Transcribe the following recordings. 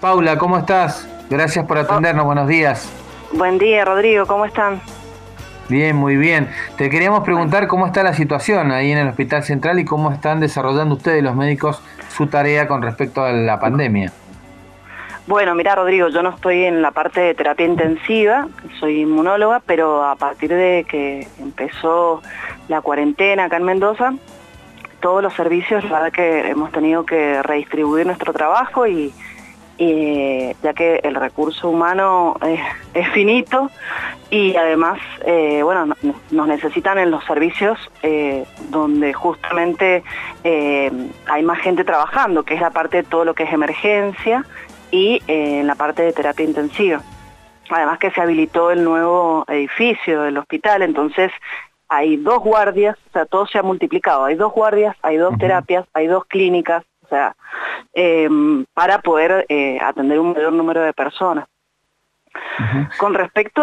Paula, ¿cómo estás? Gracias por Oh, atendernos, buenos días. buen día, Rodrigo, ¿cómo están? Bien, muy bien. Te queríamos Bueno, preguntar cómo está la situación ahí en el Hospital Central y cómo están desarrollando ustedes, los médicos, su tarea con respecto a la pandemia. bueno, mira, Rodrigo, yo no estoy en la parte de terapia intensiva, soy inmunóloga, pero a partir de que empezó la cuarentena acá en Mendoza, todos los servicios, la verdad que hemos tenido que redistribuir nuestro trabajo y ya que el recurso humano es finito y además, bueno, nos necesitan en los servicios donde justamente hay más gente trabajando, que es la parte de todo lo que es emergencia y en la parte de terapia intensiva. Además que se habilitó el nuevo edificio del hospital, entonces hay dos guardias, o sea, todo se ha multiplicado, hay dos guardias, hay dos Ujú, terapias, hay dos clínicas, o sea, eh, para poder atender un mayor número de personas. ujú. Con respecto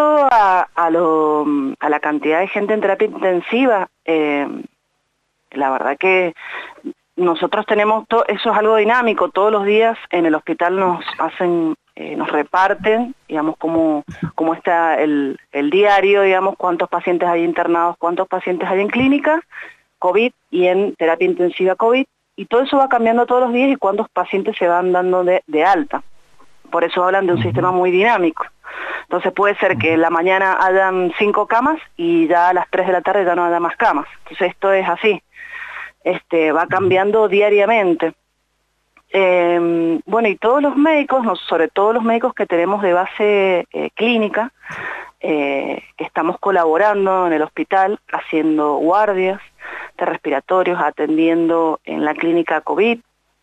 a la cantidad de gente en terapia intensiva, la verdad que nosotros tenemos, eso es algo dinámico, todos los días en el hospital nos hacen, nos reparten, digamos, cómo está el diario, digamos, cuántos pacientes hay internados, cuántos pacientes hay en clínica, COVID y en terapia intensiva COVID, y todo eso va cambiando todos los días y cuántos pacientes se van dando de alta. Por eso hablan de un sistema Ujú, muy dinámico. Entonces puede ser que ujú. en la mañana hayan 5 camas y ya a las 3 de la tarde ya no haya más camas. Entonces esto es así, va cambiando diariamente. Bueno, y todos los médicos, sobre todo los médicos que tenemos de base clínica, que estamos colaborando en el hospital, haciendo guardias de respiratorios, atendiendo en la clínica COVID,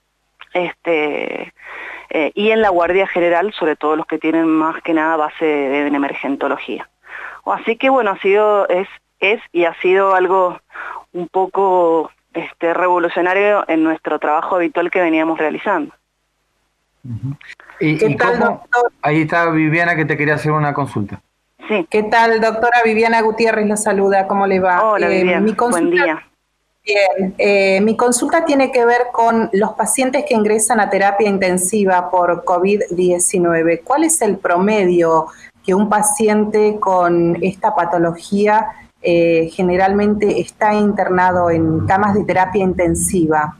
y en la guardia general, sobre todo los que tienen más que nada base en emergentología. Así que bueno, es y ha sido algo un poco revolucionario en nuestro trabajo habitual que veníamos realizando. Ujú. ¿Qué ¿Y tal, cómo? doctor? Ahí está Viviana que te quería hacer una consulta. Sí, ¿Qué tal, doctora Viviana Gutiérrez? La saluda, ¿cómo le va? hola Mi Viviana, buen consulta, día. bien, mi consulta tiene que ver con los pacientes que ingresan a terapia intensiva por COVID-19. ¿Cuál es el promedio que un paciente con esta patología generalmente está internado en camas de terapia intensiva?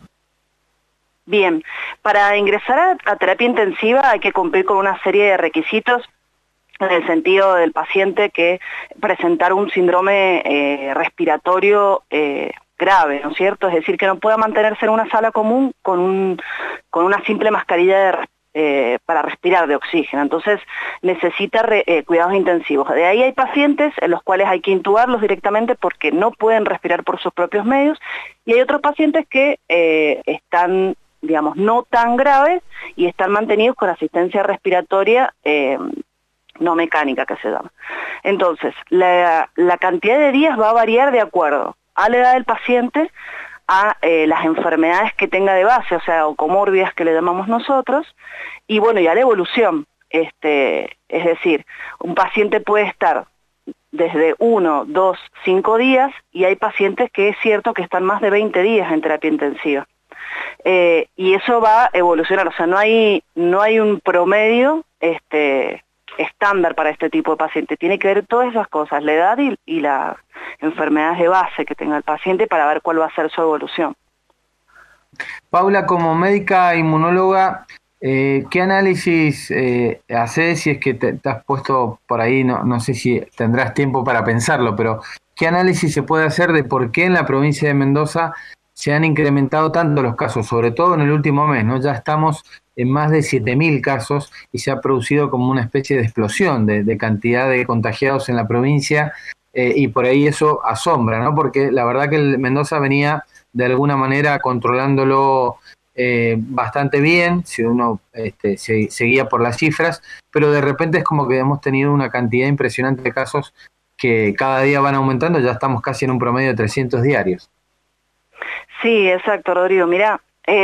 Bien, para ingresar a terapia intensiva hay que cumplir con una serie de requisitos en el sentido del paciente que presentar un síndrome respiratorio grave, ¿no es cierto? Es decir, que no pueda mantenerse en una sala común con una simple mascarilla para respirar de oxígeno. Entonces necesita cuidados intensivos. De ahí hay pacientes en los cuales hay que intubarlos directamente porque no pueden respirar por sus propios medios y hay otros pacientes que están, digamos, no tan graves y están mantenidos con asistencia respiratoria no mecánica que se llama. Entonces, la cantidad de días va a variar de acuerdo a la edad del paciente, a las enfermedades que tenga de base, o sea, o comórbidas que le llamamos nosotros, y bueno, y a la evolución. Es decir, un paciente puede estar desde 1, 2, 5 días, y hay pacientes que es cierto que están más de 20 días en terapia intensiva. Y eso va a evolucionar, o sea, no hay un promedio estándar para este tipo de paciente. Tiene que ver todas esas cosas, la edad y las enfermedades de base que tenga el paciente para ver cuál va a ser su evolución. Paula, como médica inmunóloga, ¿qué análisis haces? Si es que te has puesto por ahí, no sé si tendrás tiempo para pensarlo, pero ¿qué análisis se puede hacer de por qué en la provincia de Mendoza se han incrementado tanto los casos, sobre todo en el último mes, ¿no? Ya estamos en más de 7.000 casos y se ha producido como una especie de explosión de cantidad de contagiados en la provincia, y por ahí eso asombra, ¿no? Porque la verdad que el Mendoza venía de alguna manera controlándolo bastante bien, si uno seguía por las cifras, pero de repente es como que hemos tenido una cantidad impresionante de casos que cada día van aumentando, ya estamos casi en un promedio de 300 diarios. Sí, exacto, Rodrigo. Mira,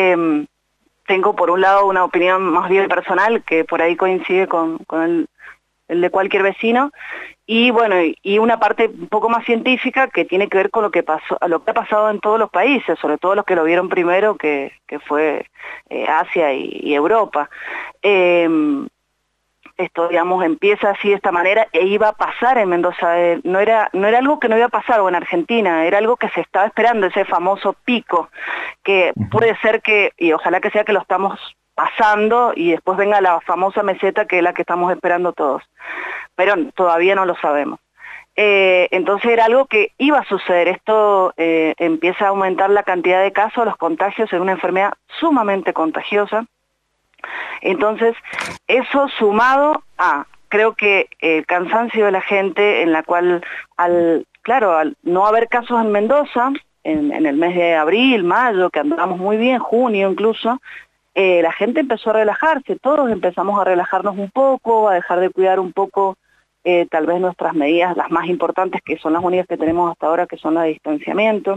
tengo por un lado una opinión más bien personal que por ahí coincide con el de cualquier vecino, y bueno, y una parte un poco más científica que tiene que ver con lo que pasó, lo que ha pasado en todos los países, sobre todo los que lo vieron primero, que fue Asia y Europa. esto, digamos, empieza así de esta manera e iba a pasar en Mendoza. No era algo que no iba a pasar o en Argentina, era algo que se estaba esperando, ese famoso pico, que puede ser que, y ojalá que sea que lo estamos pasando y después venga la famosa meseta que es la que estamos esperando todos. Pero todavía no lo sabemos. Entonces era algo que iba a suceder. Esto empieza a aumentar la cantidad de casos, los contagios, en una enfermedad sumamente contagiosa. Entonces, eso sumado a, creo que el cansancio de la gente, en la cual, al no haber casos en Mendoza, en el mes de abril, mayo, que andamos muy bien, junio incluso, la gente empezó a relajarse, todos empezamos a relajarnos un poco, a dejar de cuidar un poco tal vez nuestras medidas, las más importantes, que son las únicas que tenemos hasta ahora, que son la de distanciamiento.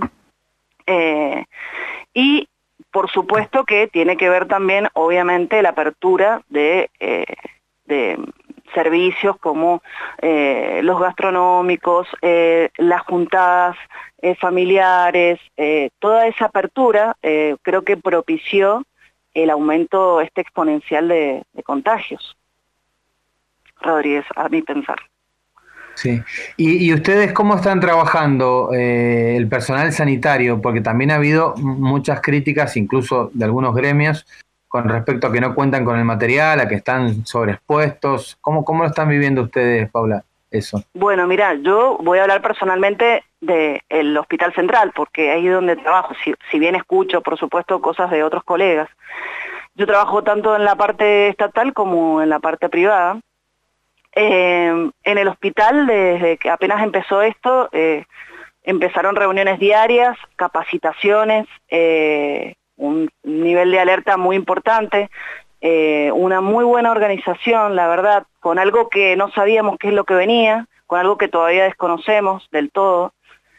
Y por supuesto que tiene que ver también, obviamente, la apertura de servicios como los gastronómicos, las juntadas familiares, toda esa apertura creo que propició el aumento exponencial de contagios. Rodríguez, a mi pensar. Sí. ¿Y ustedes cómo están trabajando el personal sanitario? Porque también ha habido muchas críticas, incluso de algunos gremios, con respecto a que no cuentan con el material, a que están sobreexpuestos. ¿Cómo lo están viviendo ustedes, Paula, eso? Bueno, mira, yo voy a hablar personalmente del Hospital Central, porque ahí es donde trabajo, si bien escucho, por supuesto, cosas de otros colegas. Yo trabajo tanto en la parte estatal como en la parte privada. En el hospital, desde que apenas empezó esto, empezaron reuniones diarias, capacitaciones, un nivel de alerta muy importante, una muy buena organización, la verdad, con algo que no sabíamos qué es lo que venía, con algo que todavía desconocemos del todo.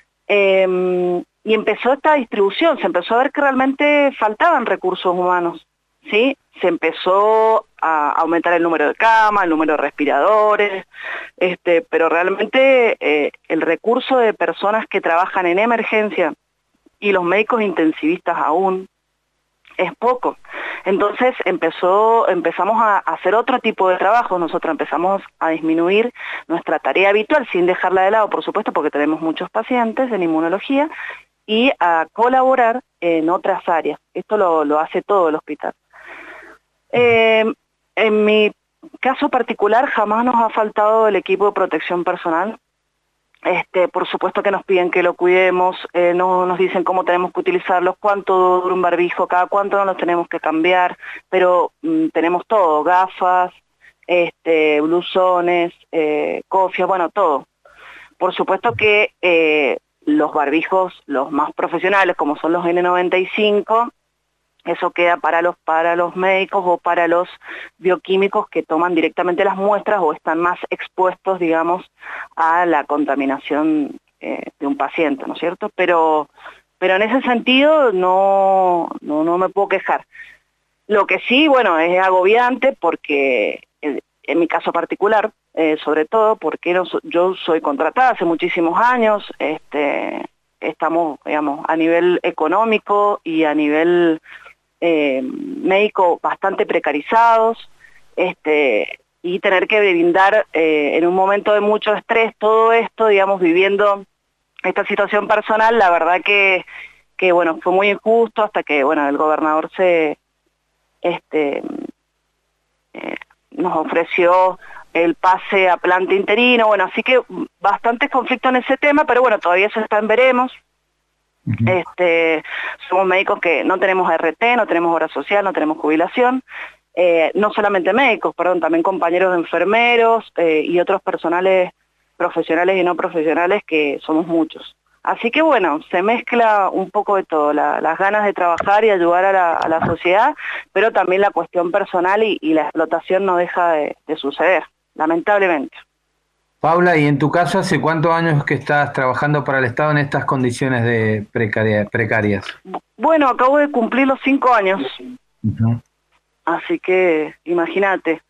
Y empezó esta distribución, se empezó a ver que realmente faltaban recursos humanos, ¿sí? Se empezó a aumentar el número de camas, el número de respiradores, pero realmente el recurso de personas que trabajan en emergencia y los intensivistas aún es poco. Entonces empezamos a hacer otro tipo de trabajo, nosotros empezamos a disminuir nuestra tarea habitual, sin dejarla de lado, por supuesto, porque tenemos muchos pacientes en inmunología, y a colaborar en otras áreas. Esto lo hace todo el hospital. En mi caso particular jamás nos ha faltado el equipo de protección personal. Por supuesto que nos piden que lo cuidemos, nos dicen cómo tenemos que utilizarlos, cuánto dura un barbijo, cada cuánto nos los tenemos que cambiar, pero tenemos todo, gafas, blusones, cofias, bueno, todo. Por supuesto que los barbijos, los más profesionales, como son los N95, eso queda para los médicos o para los bioquímicos que toman directamente las muestras o están más expuestos, digamos, a la contaminación de un paciente, ¿no es cierto? Pero en ese sentido no me puedo quejar. Lo que sí, bueno, es agobiante porque, en mi caso particular, sobre todo porque yo soy contratada hace muchísimos años, estamos, digamos, a nivel económico y a nivel médico bastante precarizados, y tener que brindar en un momento de mucho estrés todo esto, digamos, viviendo esta situación personal, la verdad que bueno, fue muy injusto hasta que, bueno, el gobernador nos ofreció el pase a planta interino, bueno, así que bastantes conflictos en ese tema, pero bueno, todavía se está en veremos. Somos médicos que no tenemos RT, no tenemos obra social, no tenemos jubilación, no solamente médicos, perdón, también compañeros de enfermeros y otros personales profesionales y no profesionales, que somos muchos. Así que bueno, se mezcla un poco de todo, las ganas de trabajar y ayudar a la sociedad, pero también la cuestión personal y la explotación no deja de suceder, lamentablemente. Paula, ¿y en tu caso hace cuántos años que estás trabajando para el Estado en estas condiciones de precarias? Bueno, acabo de cumplir los 5 años, así que imagínate.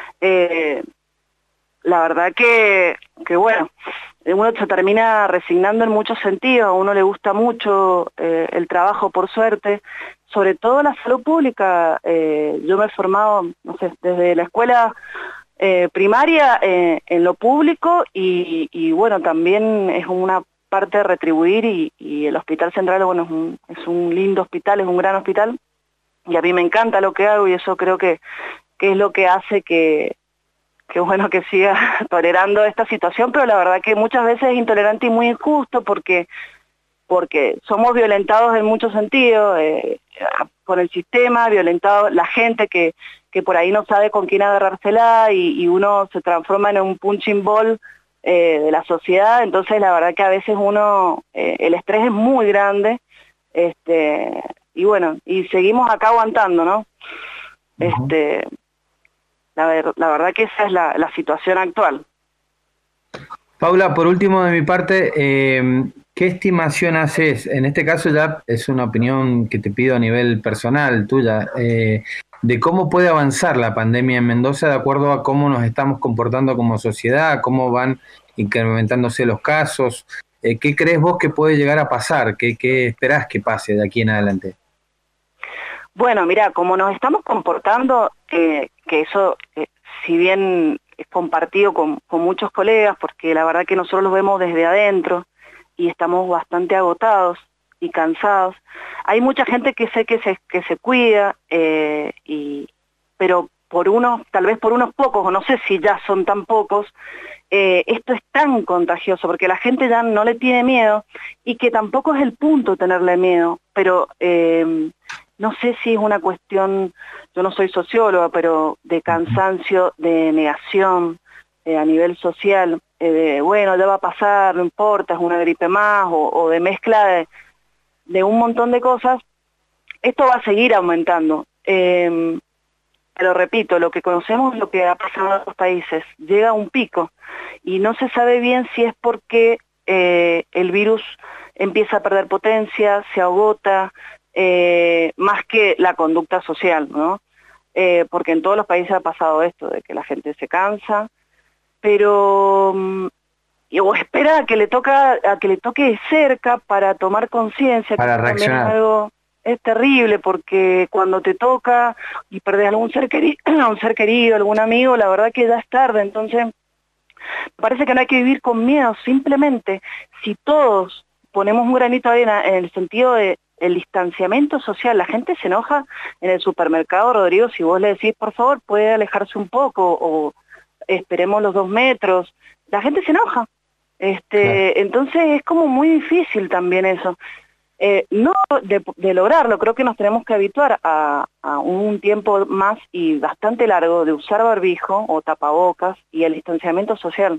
La verdad que bueno, uno se termina resignando en muchos sentidos, a uno le gusta mucho el trabajo, por suerte, sobre todo la salud pública. Yo me he formado, no sé, desde la escuela primaria en lo público y bueno, también es una parte de retribuir y el Hospital Central, bueno, es un lindo hospital, es un gran hospital y a mí me encanta lo que hago y eso creo que es lo que hace que bueno, que siga tolerando esta situación, pero la verdad que muchas veces es intolerante y muy injusto porque somos violentados en muchos sentidos, por el sistema, violentados la gente que por ahí no sabe con quién agarrársela y uno se transforma en un punching ball de la sociedad, entonces la verdad que a veces el estrés es muy grande, y bueno, y seguimos acá aguantando, ¿no? La verdad que esa es la situación actual. Paula, por último de mi parte, ¿qué estimación haces? En este caso ya es una opinión que te pido a nivel personal tuya, de cómo puede avanzar la pandemia en Mendoza de acuerdo a cómo nos estamos comportando como sociedad, cómo van incrementándose los casos. ¿Qué crees vos que puede llegar a pasar? ¿Qué esperás que pase de aquí en adelante? Bueno, mira, como nos estamos comportando, que eso, si bien es compartido con muchos colegas, porque la verdad que nosotros lo vemos desde adentro y estamos bastante agotados y cansados. Hay mucha gente que sé que se cuida, pero tal vez por unos pocos, o no sé si ya son tan pocos, esto es tan contagioso, porque la gente ya no le tiene miedo, y que tampoco es el punto tenerle miedo, pero no sé si es una cuestión, yo no soy socióloga, pero de cansancio, de negación a nivel social, bueno, ya va a pasar, no importa, es una gripe más, o de mezcla de un montón de cosas. Esto va a seguir aumentando. Pero repito, lo que conocemos, lo que ha pasado en otros países, llega a un pico y no se sabe bien si es porque el virus empieza a perder potencia, se agota, más que la conducta social, ¿no? Porque en todos los países ha pasado esto, de que la gente se cansa, pero o espera a que le toque de cerca para tomar conciencia, para que también reaccionar. es terrible, porque cuando te toca y perdés algún ser querido, algún amigo, la verdad que ya es tarde. Entonces me parece que no hay que vivir con miedo, simplemente si todos ponemos un granito de arena en el sentido de el distanciamiento social. La gente se enoja en el supermercado, Rodrigo, si vos le decís, por favor, puede alejarse un poco, o esperemos los 2 metros, la gente se enoja. Claro. Entonces es como muy difícil también eso. No de lograrlo, creo que nos tenemos que habituar a un tiempo más y bastante largo de usar barbijo o tapabocas y el distanciamiento social.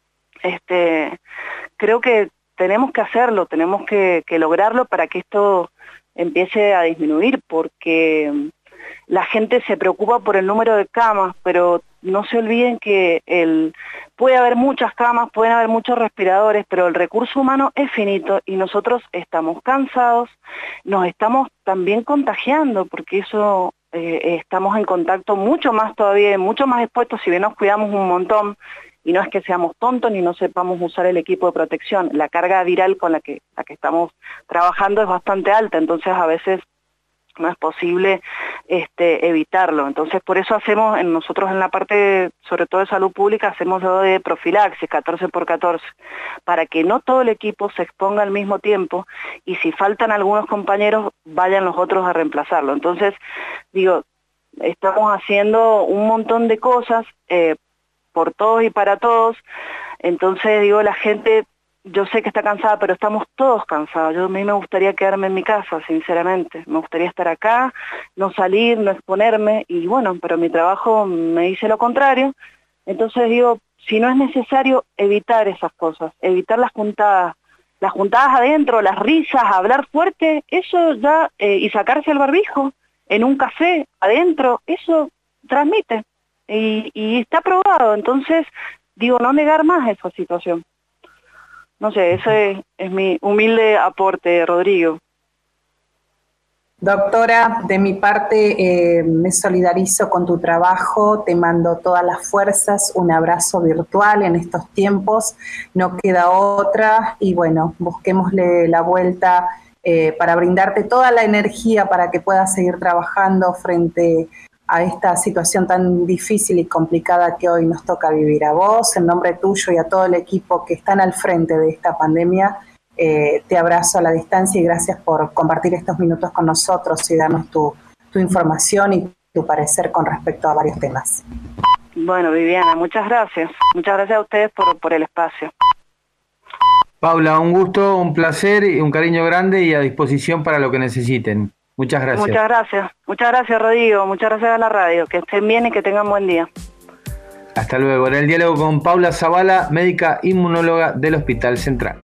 Creo que tenemos que hacerlo, tenemos que lograrlo para que esto empiece a disminuir, porque la gente se preocupa por el número de camas, pero no se olviden que puede haber muchas camas, pueden haber muchos respiradores, pero el recurso humano es finito y nosotros estamos cansados, nos estamos también contagiando, porque eso estamos en contacto mucho más todavía, mucho más expuestos, si bien nos cuidamos un montón, y no es que seamos tontos ni no sepamos usar el equipo de protección, la carga viral con la que estamos trabajando es bastante alta, entonces a veces no es posible evitarlo. Entonces por eso hacemos, nosotros en la parte, sobre todo de salud pública, hacemos lo de profilaxis, 14×14, para que no todo el equipo se exponga al mismo tiempo, y si faltan algunos compañeros, vayan los otros a reemplazarlo. Entonces, digo, estamos haciendo un montón de cosas por todos y para todos. Entonces, digo, la gente, yo sé que está cansada, pero estamos todos cansados. A mí me gustaría quedarme en mi casa, sinceramente. Me gustaría estar acá, no salir, no exponerme, y bueno, pero mi trabajo me dice lo contrario. Entonces digo, si no es necesario, evitar esas cosas, evitar las juntadas adentro, las risas, hablar fuerte, eso ya, y sacarse el barbijo en un café adentro, eso transmite, y está probado. Entonces digo, no negar más esa situación. No sé, ese es mi humilde aporte, Rodrigo. Doctora, de mi parte me solidarizo con tu trabajo, te mando todas las fuerzas, un abrazo virtual en estos tiempos, no queda otra, y bueno, busquémosle la vuelta para brindarte toda la energía para que puedas seguir trabajando frente a esta situación tan difícil y complicada que hoy nos toca vivir. A vos, en nombre tuyo y a todo el equipo que están al frente de esta pandemia, te abrazo a la distancia y gracias por compartir estos minutos con nosotros y darnos tu información y tu parecer con respecto a varios temas. Bueno, Viviana, muchas gracias. Muchas gracias a ustedes por el espacio. Paula, un gusto, un placer y un cariño grande y a disposición para lo que necesiten. Muchas gracias. Muchas gracias Rodrigo, muchas gracias a la radio, que estén bien y que tengan buen día. Hasta luego. En el diálogo con Paula Zavala, médica inmunóloga del Hospital Central.